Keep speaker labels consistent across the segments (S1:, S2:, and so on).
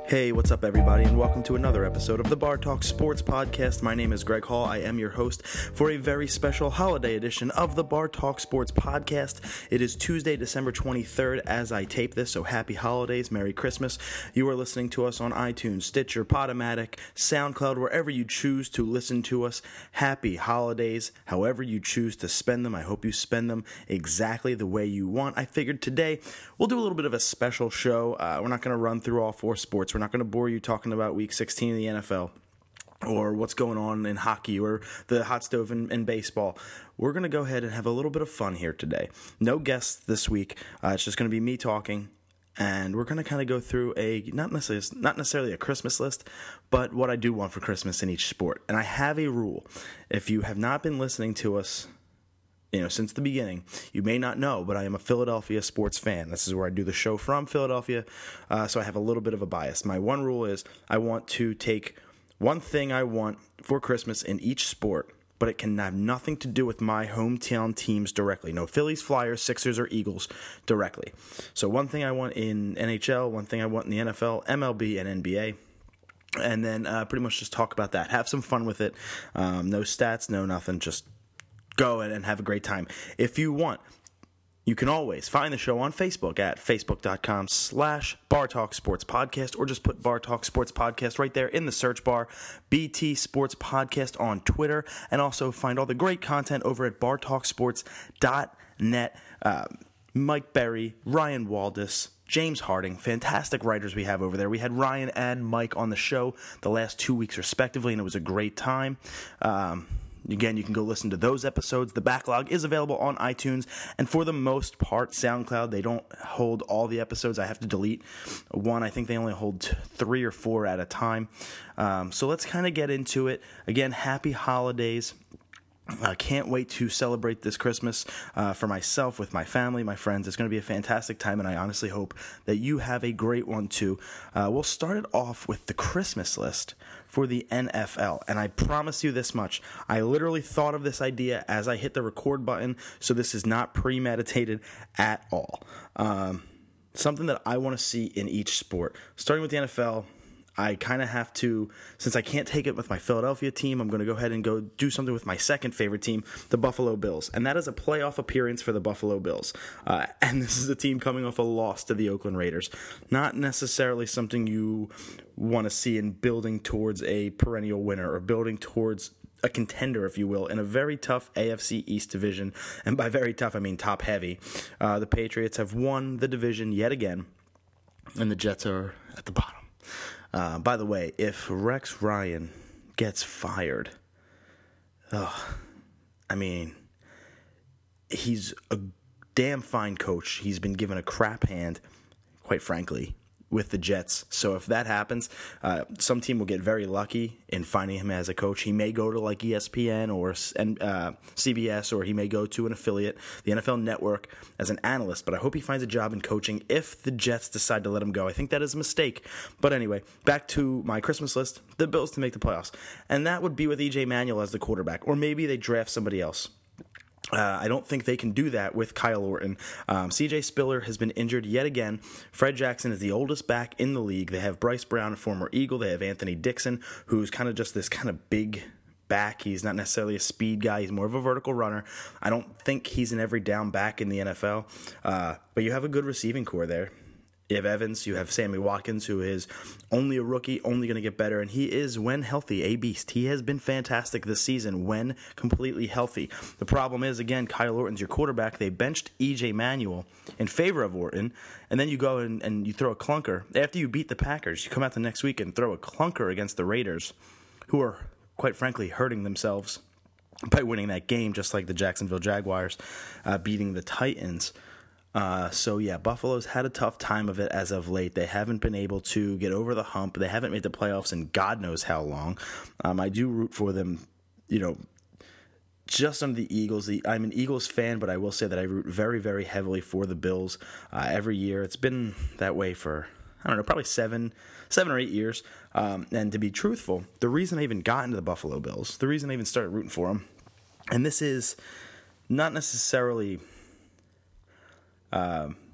S1: Hey, what's up, everybody, and welcome to another episode of the Bar Talk Sports Podcast. My name is Greg Hall. I am your host for a very special holiday edition of the Bar Talk Sports Podcast. It is Tuesday, December 23rd as I tape this, so happy holidays, Merry Christmas. You are listening to us on iTunes, Stitcher, Podomatic, SoundCloud, wherever you choose to listen to us. Happy holidays, however you choose to spend them. I hope you spend them exactly the way you want. I figured today we'll do a little bit of a special show. We're not going to run through all four sports. We're not going to bore you talking about Week 16 of the NFL or what's going on in hockey or the hot stove in baseball. We're going to go ahead and have a little bit of fun here today. No guests this week. It's just going to be me talking, and we're going to kind of go through not necessarily a Christmas list, but what I do want for Christmas in each sport. And I have a rule. If you have not been listening to us since the beginning, you may not know, but I am a Philadelphia sports fan. This is where I do the show from, Philadelphia, so I have a little bit of a bias. My one rule is I want to take one thing I want for Christmas in each sport, but it can have nothing to do with my hometown teams directly. No Phillies, Flyers, Sixers, or Eagles directly. So one thing I want in NHL, one thing I want in the NFL, MLB, and NBA. And then pretty much just talk about that. Have some fun with it. No stats, no nothing, just go and have a great time. If you want, you can always find the show on Facebook at facebook.com/Bar Talk Sports Podcast, or just put Bar Talk Sports Podcast right there in the search bar. BT Sports Podcast on Twitter, and also find all the great content over at bartalksports.net. Mike Berry, Ryan Waldis, James Harding, fantastic writers we have over there. We had Ryan and Mike on the show the last 2 weeks respectively, and it was a great time. Again, you can go listen to those episodes. The backlog is available on iTunes, and for the most part, SoundCloud. They don't hold all the episodes. I have to delete one. I think they only hold 3 or 4 at a time. So let's kind of get into it. Again, happy holidays. I can't wait to celebrate this Christmas for myself, with my family, my friends. It's going to be a fantastic time, and I honestly hope that you have a great one too. We'll start it off with the Christmas list for the NFL, and I promise you this much. I literally thought of this idea as I hit the record button, so this is not premeditated at all. Something that I want to see in each sport. Starting with the NFL, I kind of have to, since I can't take it with my Philadelphia team, I'm going to go ahead and go do something with my second favorite team, the Buffalo Bills. And that is a playoff appearance for the Buffalo Bills. And this is a team coming off a loss to the Oakland Raiders. Not necessarily something you want to see in building towards a perennial winner or building towards a contender, if you will, in a very tough AFC East division. And by very tough, I mean top heavy. The Patriots have won the division yet again, and the Jets are at the bottom. By the way, if Rex Ryan gets fired, he's a damn fine coach. He's been given a crap hand, quite frankly, with the Jets. So if that happens, some team will get very lucky in finding him as a coach. He may go to like ESPN or CBS, or he may go to an affiliate, the NFL Network, as an analyst. But I hope he finds a job in coaching if the Jets decide to let him go. I think that is a mistake. But anyway, back to my Christmas list, the Bills to make the playoffs. And that would be with E.J. Manuel as the quarterback, or maybe they draft somebody else. I don't think they can do that with Kyle Orton. C.J. Spiller has been injured yet again. Fred Jackson is the oldest back in the league. They have Bryce Brown, a former Eagle. They have Anthony Dixon, who's kind of just this kind of big back. He's not necessarily a speed guy. He's more of a vertical runner. I don't think he's an every down back in the NFL. But you have a good receiving core there. You have Evans, you have Sammy Watkins, who is only a rookie, only going to get better, and he is, when healthy, a beast. He has been fantastic this season when completely healthy. The problem is, again, Kyle Orton's your quarterback. They benched E.J. Manuel in favor of Orton, and then you go and you throw a clunker. After you beat the Packers, you come out the next week and throw a clunker against the Raiders, who are, quite frankly, hurting themselves by winning that game, just like the Jacksonville Jaguars beating the Titans. Buffalo's had a tough time of it as of late. They haven't been able to get over the hump. They haven't made the playoffs in God knows how long. I do root for them, just under the Eagles. I'm an Eagles fan, but I will say that I root very, very heavily for the Bills every year. It's been that way for, probably 7 or 8 years. And to be truthful, the reason I even got into the Buffalo Bills, the reason I even started rooting for them, and this is not necessarily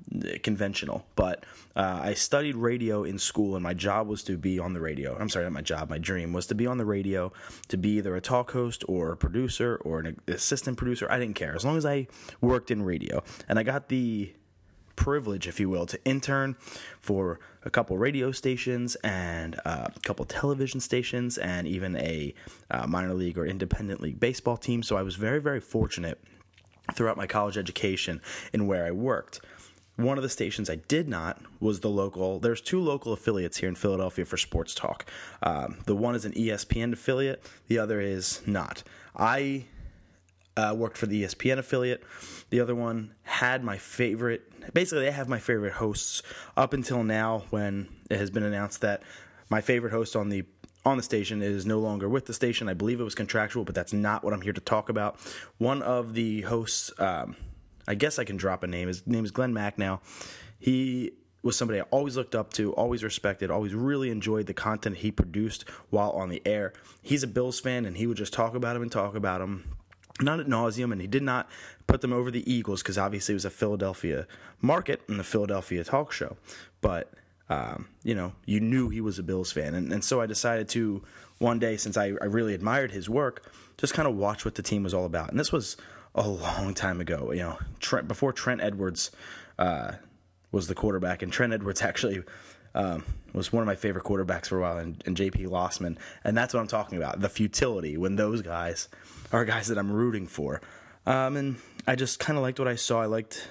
S1: conventional. But I studied radio in school, and my job was to be on the radio. I'm sorry, not my job. My dream was to be on the radio, to be either a talk host or a producer or an assistant producer. I didn't care, as long as I worked in radio. And I got the privilege, if you will, to intern for a couple radio stations and a couple television stations and even a minor league or independent league baseball team. So I was very, very fortunate throughout my college education in where I worked. One of the stations I did not was the local. There's two local affiliates here in Philadelphia for sports talk. The one is an ESPN affiliate. The other is not. I worked for the ESPN affiliate. The other one had my favorite. Basically, they have my favorite hosts up until now, when it has been announced that my favorite host on the station is no longer with the station. I believe it was contractual, but that's not what I'm here to talk about. One of the hosts, I guess I can drop a name. His name is Glenn Macnow. He was somebody I always looked up to, always respected, always really enjoyed the content he produced while on the air. He's a Bills fan, and he would just talk about him, not ad nauseum, and he did not put them over the Eagles because obviously it was a Philadelphia market and the Philadelphia talk show. But, you knew he was a Bills fan. And so I decided to, one day, since I really admired his work, just kind of watch what the team was all about. And this was a long time ago, before Trent Edwards was the quarterback. And Trent Edwards actually was one of my favorite quarterbacks for a while, and J.P. Lossman. And that's what I'm talking about, the futility, when those guys are guys that I'm rooting for. And I just kind of liked what I saw. I liked,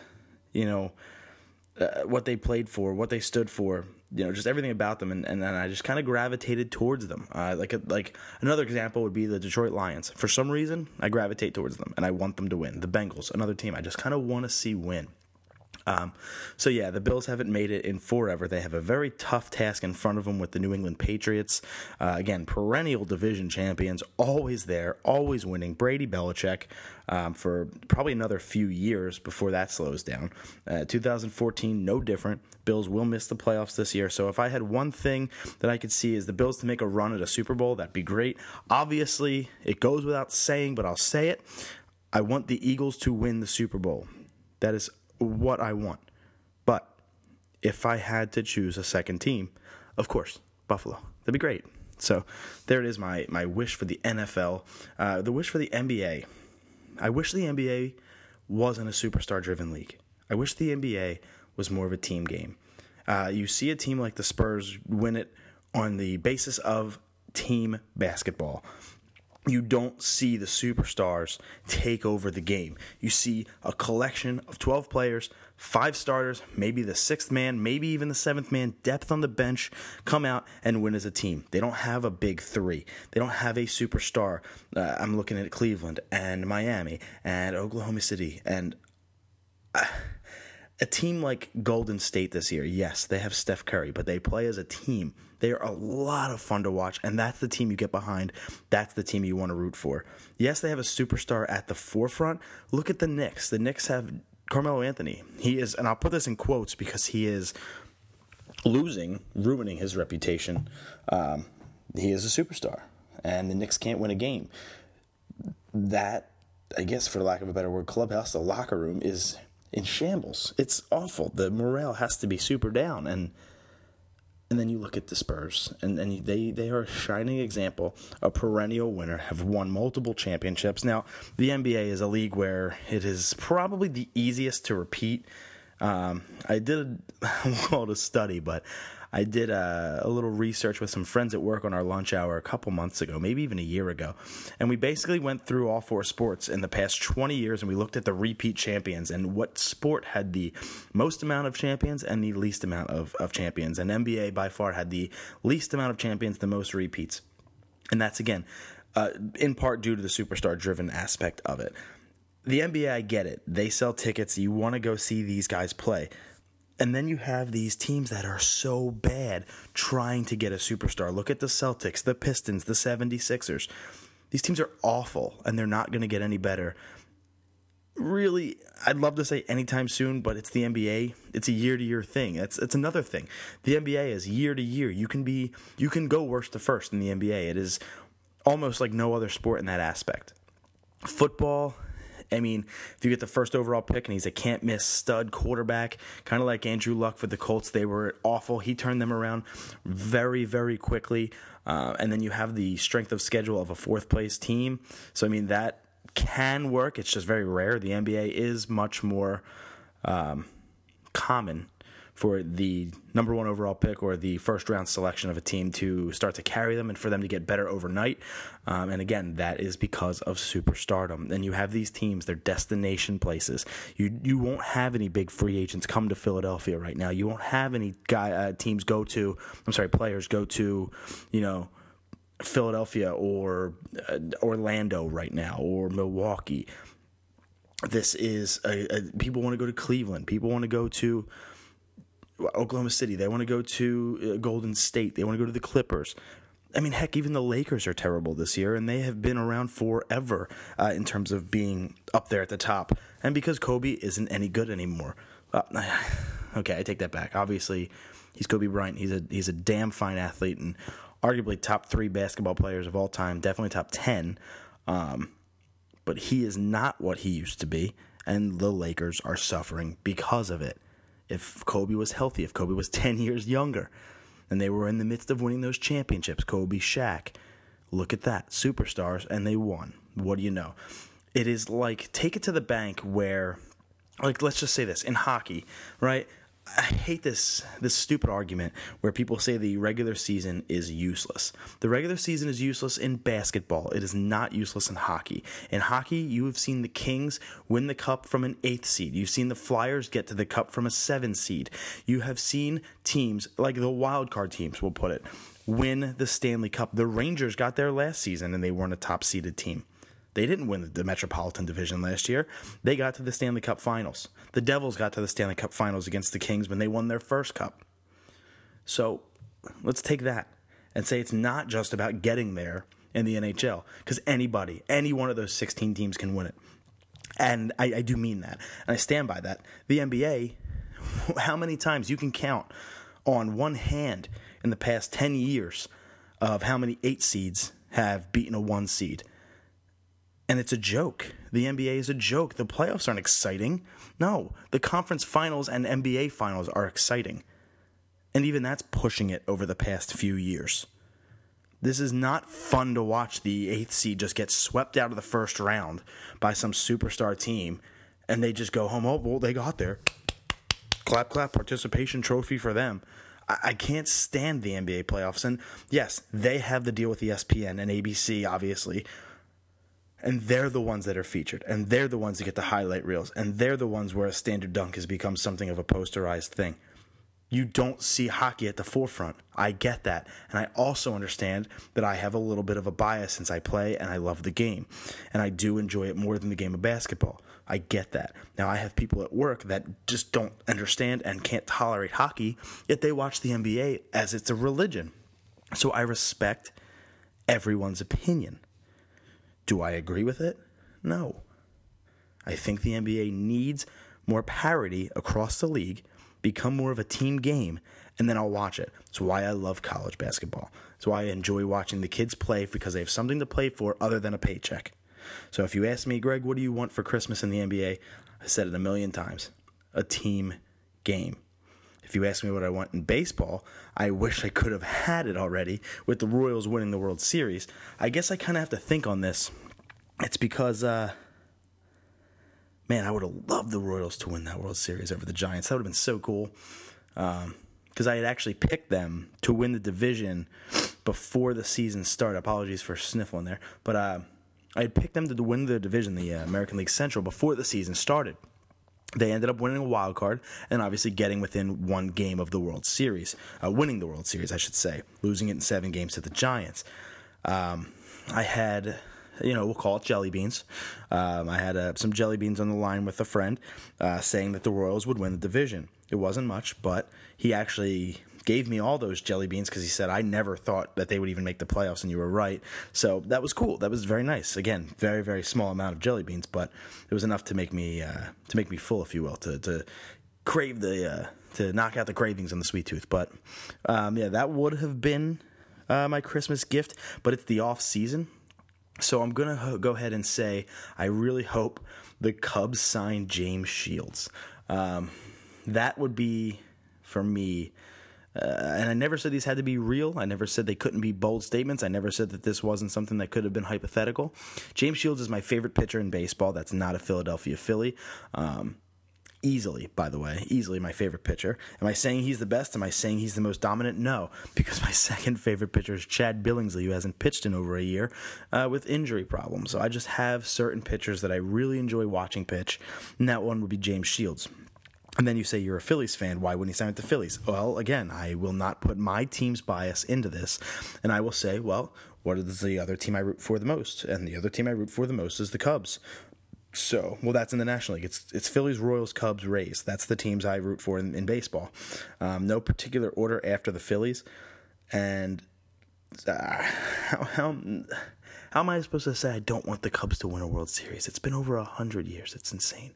S1: what they played for, what they stood for, just everything about them. And then I just kind of gravitated towards them. Like another example would be the Detroit Lions. For some reason, I gravitate towards them, and I want them to win. The Bengals, another team I just kind of want to see win. So yeah, the Bills haven't made it in forever. They have a very tough task in front of them with the New England Patriots. Again, perennial division champions, always there, always winning. Brady Belichick for probably another few years before that slows down. 2014, no different. Bills will miss the playoffs this year. So if I had one thing that I could see is the Bills to make a run at a Super Bowl, that'd be great. Obviously, it goes without saying, but I'll say it. I want the Eagles to win the Super Bowl. That is what I want. But if I had to choose a second team, of course, Buffalo. That'd be great. So there it is, my wish for the NFL. The wish for the NBA. I wish the NBA wasn't a superstar-driven league. I wish the NBA was more of a team game. You see a team like the Spurs win it on the basis of team basketball. You don't see the superstars take over the game. You see a collection of 12 players, 5 starters, maybe the 6th man, maybe even the 7th man, depth on the bench, come out and win as a team. They don't have a big 3. They don't have a superstar. I'm looking at Cleveland and Miami and Oklahoma City. And a team like Golden State this year, yes, they have Steph Curry, but they play as a team. They are a lot of fun to watch, and that's the team you get behind. That's the team you want to root for. Yes, they have a superstar at the forefront. Look at the Knicks. The Knicks have Carmelo Anthony. He is, and I'll put this in quotes because he is ruining his reputation. He is a superstar, and the Knicks can't win a game. That, I guess for lack of a better word, clubhouse, the locker room is in shambles. It's awful. The morale has to be super down, and then you look at the Spurs, and they are a shining example, a perennial winner, have won multiple championships. Now, the NBA is a league where it is probably the easiest to repeat. I did, I won't call it a study, but I did a little research with some friends at work on our lunch hour a couple months ago, maybe even a year ago. And we basically went through all 4 sports in the past 20 years, and we looked at the repeat champions and what sport had the most amount of champions and the least amount of champions. And NBA by far had the least amount of champions, the most repeats. And that's, again, in part due to the superstar-driven aspect of it. The NBA, I get it. They sell tickets. You want to go see these guys play. And then you have these teams that are so bad trying to get a superstar. Look at the Celtics, the Pistons, the 76ers. These teams are awful, and they're not going to get any better. Really, I'd love to say anytime soon, but it's the NBA. It's a year-to-year thing. It's another thing. The NBA is year-to-year. You can go worst to first in the NBA. It is almost like no other sport in that aspect. Football I mean, if you get the first overall pick and he's a can't-miss stud quarterback, kind of like Andrew Luck for the Colts, they were awful. He turned them around very, very quickly. And then you have the strength of schedule of a fourth-place team. So, I mean, that can work. It's just very rare. The NBA is much more common for the number one overall pick or the first-round selection of a team to start to carry them and for them to get better overnight. And again, that is because of superstardom. And you have these teams, they're destination places. You won't have any big free agents come to Philadelphia right now. You won't have any players go to, Philadelphia or Orlando right now or Milwaukee. This is people want to go to Cleveland. People want to go to Oklahoma City. They want to go to Golden State. They want to go to the Clippers. I mean, heck, even the Lakers are terrible this year, and they have been around forever in terms of being up there at the top. And because Kobe isn't any good anymore. Okay, I take that back. Obviously, he's Kobe Bryant. He's a damn fine athlete and arguably top 3 basketball players of all time, definitely top 10. But he is not what he used to be, and the Lakers are suffering because of it. If Kobe was healthy, if Kobe was 10 years younger, and they were in the midst of winning those championships, Kobe, Shaq, look at that, superstars, and they won. What do you know? It is like, take it to the bank where, like, let's just say this, in hockey, right? I hate this stupid argument where people say the regular season is useless. The regular season is useless in basketball. It is not useless in hockey. In hockey, you have seen the Kings win the cup from an 8th seed. You've seen the Flyers get to the cup from a 7th seed. You have seen teams, like the wild card teams, we'll put it, win the Stanley Cup. The Rangers got there last season, and they weren't a top-seeded team. They didn't win the Metropolitan Division last year. They got to the Stanley Cup Finals. The Devils got to the Stanley Cup Finals against the Kings when they won their first cup. So let's take that and say it's not just about getting there in the NHL, because any one of those 16 teams can win it. And I do mean that, and I stand by that. The NBA, how many times you can count on one hand in the past 10 years of how many 8 seeds have beaten a 1 seed. And it's a joke. The NBA is a joke. The playoffs aren't exciting. No, the conference finals and NBA finals are exciting. And even that's pushing it over the past few years. This is not fun to watch the 8th seed just get swept out of the first round by some superstar team, and they just go home, oh, well, they got there. Clap, clap, participation trophy for them. I can't stand the NBA playoffs. And yes, they have the deal with ESPN and ABC, obviously. And they're the ones that are featured. And they're the ones that get the highlight reels. And they're the ones where a standard dunk has become something of a posterized thing. You don't see hockey at the forefront. I get that. And I also understand that I have a little bit of a bias since I play and I love the game. And I do enjoy it more than the game of basketball. I get that. Now, I have people at work that just don't understand and can't tolerate hockey, yet they watch the NBA as it's a religion. So I respect everyone's opinion. Do I agree with it? No. I think the NBA needs more parity across the league, become more of a team game, and then I'll watch it. That's why I love college basketball. That's why I enjoy watching the kids play, because they have something to play for other than a paycheck. So if you ask me, Greg, what do you want for Christmas in the NBA? I said it a million times. A team game. If you ask me what I want in baseball, I wish I could have had it already with the Royals winning the World Series. I guess I kind of have to think on this. It's because, man, I would have loved the Royals to win that World Series over the Giants. That would have been so cool. Because I had actually picked them to win the division before the season started. Apologies for sniffling there. But I had picked them to win the division, the American League Central, before the season started. They ended up winning a wild card and obviously getting within one game of the World Series. Winning the World Series, I should say. Losing it in 7 games to the Giants. I had, we'll call it jelly beans. I had some jelly beans on the line with a friend saying that the Royals would win the division. It wasn't much, but he actually gave me all those jelly beans because he said, I never thought that they would even make the playoffs, and you were right. So that was cool. That was very nice. Again, very, very small amount of jelly beans, but it was enough to make me full, if you will, to crave to knock out the cravings on the sweet tooth. But that would have been my Christmas gift, but it's the off season. So I'm going to go ahead and say I really hope the Cubs sign James Shields. That would be, for me, and I never said these had to be real. I never said they couldn't be bold statements. I never said that this wasn't something that could have been hypothetical. James Shields is my favorite pitcher in baseball. That's not a Philadelphia Philly. Easily, by the way, easily my favorite pitcher. Am I saying he's the best? Am I saying he's the most dominant? No, because my second favorite pitcher is Chad Billingsley, who hasn't pitched in over a year with injury problems. So I just have certain pitchers that I really enjoy watching pitch, and that one would be James Shields. And then you say you're a Phillies fan. Why wouldn't he sign with the Phillies? Well, again, I will not put my team's bias into this, and I will say, well, what is the other team I root for the most? And the other team I root for the most is the Cubs. So, well, that's in the National League. It's Phillies, Royals, Cubs, Rays. That's the teams I root for in baseball. No particular order after the Phillies. And how am I supposed to say I don't want the Cubs to win a World Series? It's been over 100 years. It's insane.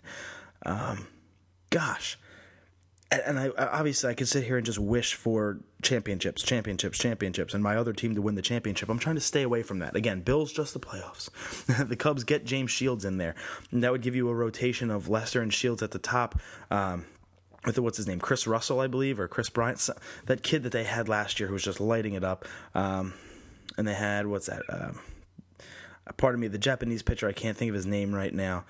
S1: Gosh. And I obviously I could sit here and just wish for championships, and my other team to win the championship. I'm trying to stay away from that. Again, Bills just the playoffs. The Cubs get James Shields in there, and that would give you a rotation of Lester and Shields at the top. With what's his name, Chris Russell, I believe, or Chris Bryant, that kid that they had last year who was just lighting it up. And they had pardon me, the Japanese pitcher. I can't think of his name right now.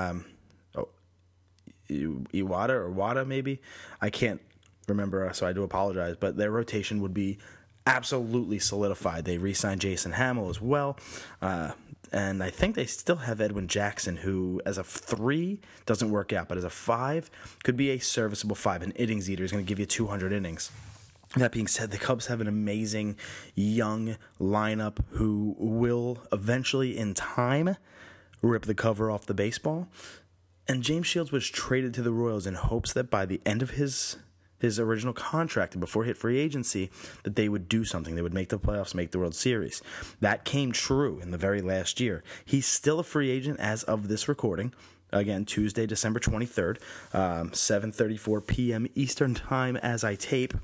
S1: Iwata or Wada, maybe. I can't remember, so I do apologize. But their rotation would be absolutely solidified. They re-signed Jason Hamill as well. And I think they still have Edwin Jackson, who as a 3 doesn't work out, but as a 5 could be a serviceable 5. An innings eater is going to give you 200 innings. That being said, the Cubs have an amazing young lineup who will eventually, in time, rip the cover off the baseball. And James Shields was traded to the Royals in hopes that by the end of his original contract and before he hit free agency, that they would do something. They would make the playoffs, make the World Series. That came true in the very last year. He's still a free agent as of this recording. Again, Tuesday, December 23rd, 7:34 p.m. Eastern Time as I tape.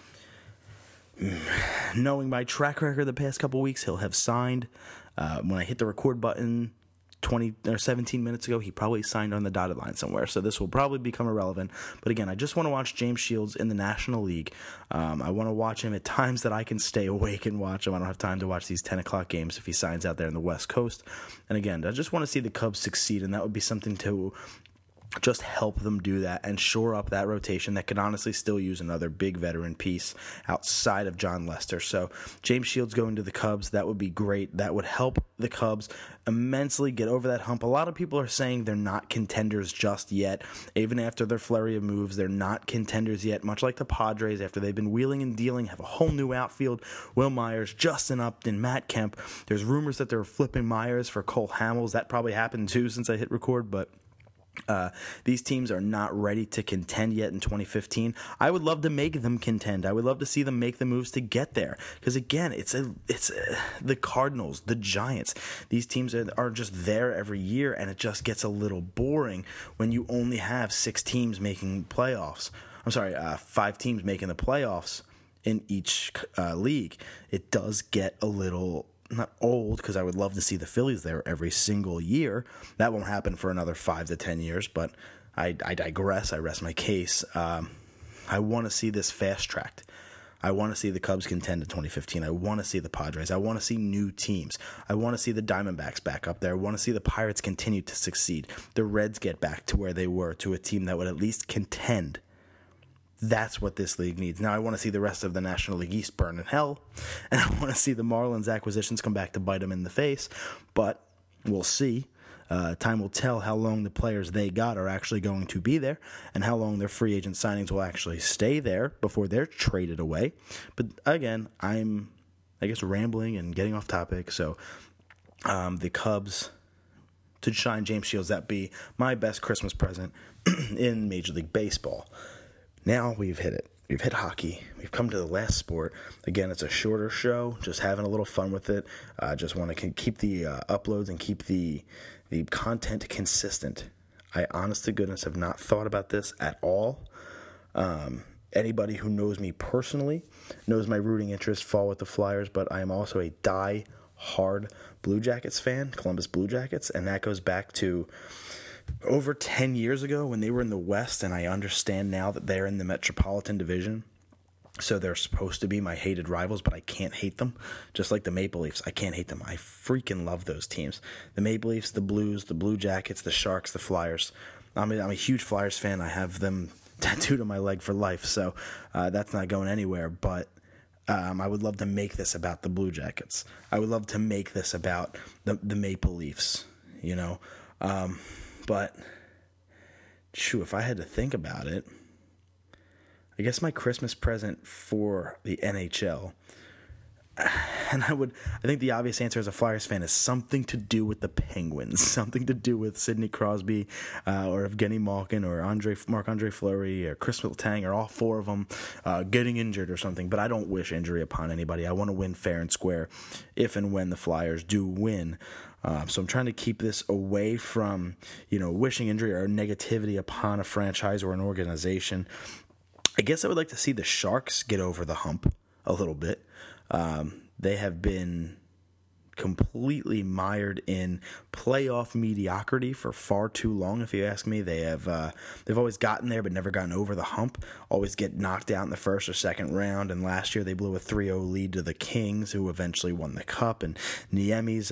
S1: Knowing my track record the past couple weeks, he'll have signed. When I hit the record button 20 or 17 minutes ago, he probably signed on the dotted line somewhere, so this will probably become irrelevant. But again, I just want to watch James Shields in the National League. I want to watch him at times that I can stay awake and watch him. I don't have time to watch these 10 o'clock games if he signs out there in the West Coast. And again, I just want to see the Cubs succeed, and that would be something to just help them do that and shore up that rotation that could honestly still use another big veteran piece outside of John Lester. So James Shields going to the Cubs, that would be great. That would help the Cubs immensely get over that hump. A lot of people are saying they're not contenders just yet. Even after their flurry of moves, they're not contenders yet, much like the Padres after they've been wheeling and dealing, have a whole new outfield. Will Myers, Justin Upton, Matt Kemp. There's rumors that they're flipping Myers for Cole Hamels. That probably happened too since I hit record, but these teams are not ready to contend yet in 2015. I would love to make them contend. I would love to see them make the moves to get there. Because again, it's the Cardinals, the Giants. These teams are just there every year, and it just gets a little boring when you only have 6 teams making playoffs. I'm sorry, 5 teams making the playoffs in each league. It does get a little not old, because I would love to see the Phillies there every single year. That won't happen for another 5 to 10 years, but I digress. I rest my case. I want to see this fast-tracked. I want to see the Cubs contend in 2015. I want to see the Padres. I want to see new teams. I want to see the Diamondbacks back up there. I want to see the Pirates continue to succeed. The Reds get back to where they were, to a team that would at least contend. That's what this league needs. Now I want to see the rest of the National League East burn in hell, and I want to see the Marlins acquisitions come back to bite them in the face, but we'll see. Time will tell how long the players they got are actually going to be there and how long their free agent signings will actually stay there before they're traded away. But again, I'm, I guess, rambling and getting off topic, so the Cubs to sign James Shields, that'd be my best Christmas present in Major League Baseball. Now we've hit it. We've hit hockey. We've come to the last sport. Again, it's a shorter show, just having a little fun with it. Just want to keep the uploads and keep the content consistent. I, honest to goodness, have not thought about this at all. Anybody who knows me personally knows my rooting interests fall with the Flyers, but I am also a die hard Blue Jackets fan, Columbus Blue Jackets, and that goes back to over 10 years ago when they were in the West, and I understand now that they're in the Metropolitan Division. So they're supposed to be my hated rivals, but I can't hate them. Just like the Maple Leafs, I can't hate them. I freaking love those teams. The Maple Leafs, the Blues, the Blue Jackets, the Sharks, the Flyers. I'm a huge Flyers fan. I have them tattooed on my leg for life, so that's not going anywhere. But I would love to make this about the Blue Jackets. I would love to make this about the Maple Leafs, you know. But, if I had to think about it, I guess my Christmas present for the NHL, and I think the obvious answer as a Flyers fan is something to do with the Penguins, something to do with Sidney Crosby, or Evgeny Malkin, or Marc-Andre Fleury, or Chris Letang, or all four of them getting injured or something. But I don't wish injury upon anybody. I want to win fair and square if and when the Flyers do win. So I'm trying to keep this away from, wishing injury or negativity upon a franchise or an organization. I guess I would like to see the Sharks get over the hump a little bit. They have been completely mired in playoff mediocrity for far too long, if you ask me. They've always gotten there but never gotten over the hump, always get knocked out in the first or second round, and last year they blew a 3-0 lead to the Kings, who eventually won the Cup. And Niemi's,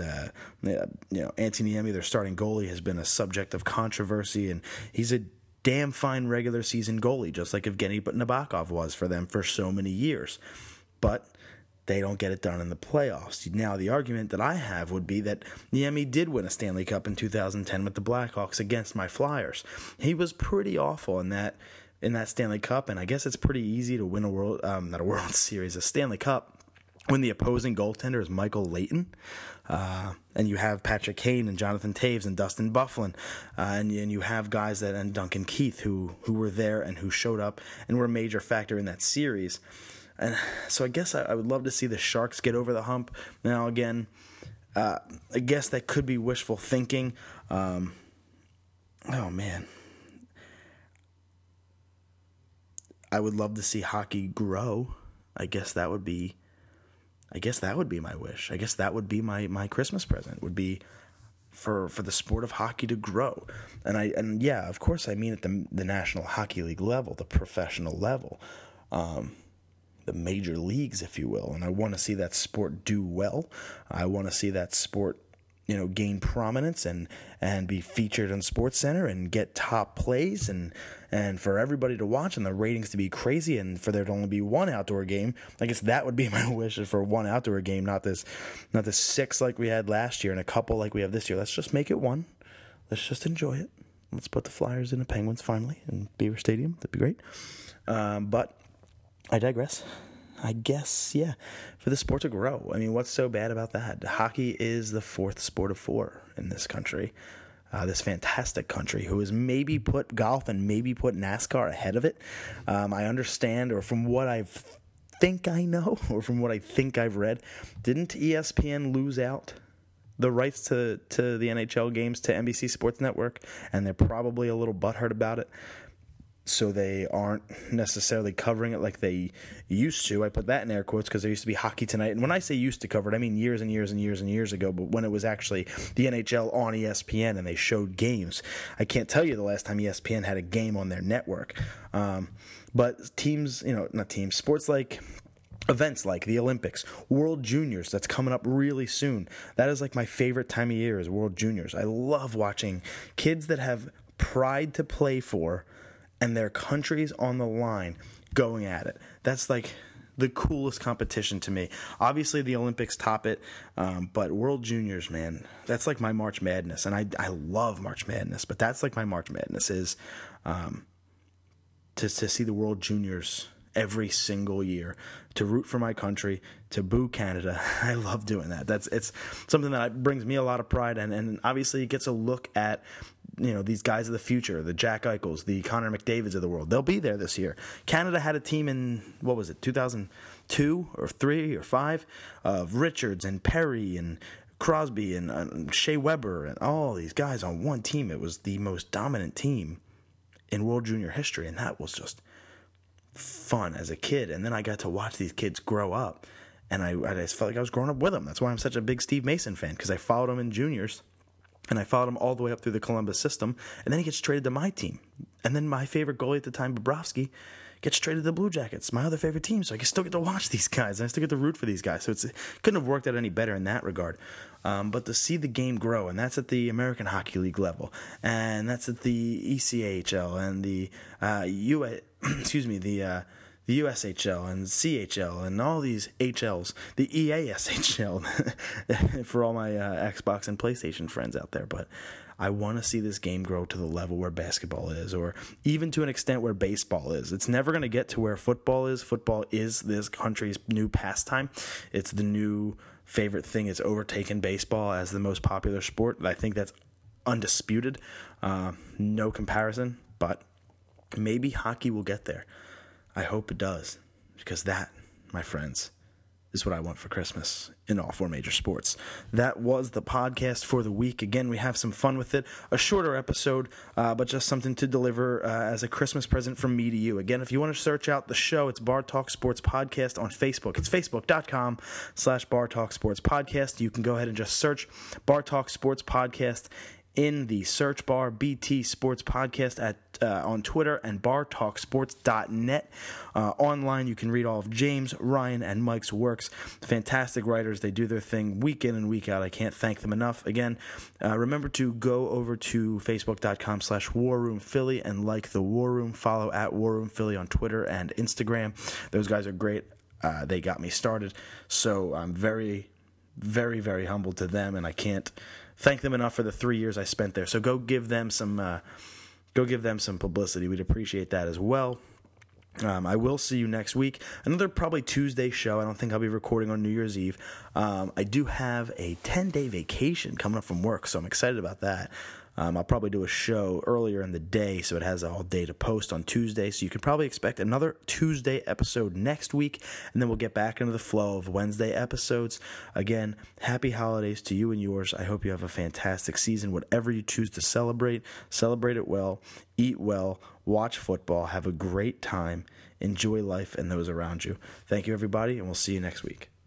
S1: Antti Niemi, their starting goalie, has been a subject of controversy, and he's a damn fine regular season goalie, just like Evgeny Nabokov was for them for so many years. But they don't get it done in the playoffs. Now, the argument that I have would be that Niemi did win a Stanley Cup in 2010 with the Blackhawks against my Flyers. He was pretty awful in that Stanley Cup, and I guess it's pretty easy to win a Stanley Cup when the opposing goaltender is Michael Leighton, and you have Patrick Kane and Jonathan Toews and Dustin Byfuglien, and you have guys and Duncan Keith who were there and who showed up and were a major factor in that series. And so I guess I would love to see the Sharks get over the hump. Now, again, I guess that could be wishful thinking. Oh, man. I would love to see hockey grow. I guess that would be my wish. I guess that would be my Christmas present, would be for the sport of hockey to grow. And yeah, of course I mean at the National Hockey League level, the professional level. The major leagues, if you will. And I want to see that sport do well. I want to see that sport, gain prominence and be featured on SportsCenter and get top plays and for everybody to watch and the ratings to be crazy and for there to only be one outdoor game. I guess that would be my wish, is for one outdoor game, not this 6 like we had last year and a couple like we have this year. Let's just make it one. Let's just enjoy it. Let's put the Flyers and the Penguins finally in Beaver Stadium. That'd be great. But I digress. I guess, yeah, for the sport to grow. I mean, what's so bad about that? Hockey is the fourth sport of 4 in this country, this fantastic country, who has maybe put golf and maybe put NASCAR ahead of it. I understand, or from what I think I know, or from what I think I've read, didn't ESPN lose out the rights to the NHL games to NBC Sports Network? And they're probably a little butthurt about it. So they aren't necessarily covering it like they used to. I put that in air quotes because there used to be Hockey Tonight. And when I say used to cover it, I mean years and years and years and years ago, but when it was actually the NHL on ESPN and they showed games. I can't tell you the last time ESPN had a game on their network. But teams, sports like events like the Olympics, World Juniors, that's coming up really soon. That is like my favorite time of year, is World Juniors. I love watching kids that have pride to play for and their country's on the line going at it. That's like the coolest competition to me. Obviously, the Olympics top it, but World Juniors, man, that's like my March Madness. And I love March Madness, but that's like my March Madness is to see the World Juniors every single year, to root for my country, to boo Canada. I love doing that. It's something that brings me a lot of pride, and obviously it gets a look at these guys of the future, the Jack Eichels, the Connor McDavids of the world. They'll be there this year. Canada had a team in, 2002 or 3 or 5 of Richards and Perry and Crosby and Shea Weber and all these guys on one team. It was the most dominant team in World Junior history, and that was just fun as a kid. And then I got to watch these kids grow up And I just felt like I was growing up with him. That's why I'm such a big Steve Mason fan, because I followed him in juniors, and I followed him all the way up through the Columbus system, and then he gets traded to my team. And then my favorite goalie at the time, Bobrovsky, gets traded to the Blue Jackets, my other favorite team. So I still get to watch these guys, and I still get to root for these guys. So it couldn't have worked out any better in that regard. But to see the game grow, and that's at the American Hockey League level, and that's at the ECHL and the the USHL and CHL and all these HLs, the EASHL for all my Xbox and PlayStation friends out there. But I want to see this game grow to the level where basketball is, or even to an extent where baseball is. It's never going to get to where football is. Football is this country's new pastime. It's the new favorite thing. It's overtaken baseball as the most popular sport. I think that's undisputed. No comparison, but maybe hockey will get there. I hope it does, because that, my friends, is what I want for Christmas in all four major sports. That was the podcast for the week. Again, we have some fun with it. A shorter episode, but just something to deliver as a Christmas present from me to you. Again, if you want to search out the show, it's Bar Talk Sports Podcast on Facebook. It's facebook.com/Bar Talk Sports Podcast. You can go ahead and just search Bar Talk Sports Podcast in the search bar, BT Sports Podcast on Twitter, and bartalksports.net. Online, you can read all of James, Ryan, and Mike's works. Fantastic writers. They do their thing week in and week out. I can't thank them enough. Again, remember to go over to facebook.com/WarRoomPhilly and like the War Room. Follow at War Room Philly on Twitter and Instagram. Those guys are great. They got me started. So I'm very, very, very humbled to them, and I can't thank them enough for the 3 years I spent there. So go give them some publicity. We'd appreciate that as well. I will see you next week. Another probably Tuesday show. I don't think I'll be recording on New Year's Eve. I do have a 10-day vacation coming up from work, so I'm excited about that. I'll probably do a show earlier in the day, so it has all day to post on Tuesday. So you can probably expect another Tuesday episode next week, and then we'll get back into the flow of Wednesday episodes. Again, happy holidays to you and yours. I hope you have a fantastic season. Whatever you choose to celebrate it well, eat well, watch football, have a great time, enjoy life and those around you. Thank you, everybody, and we'll see you next week.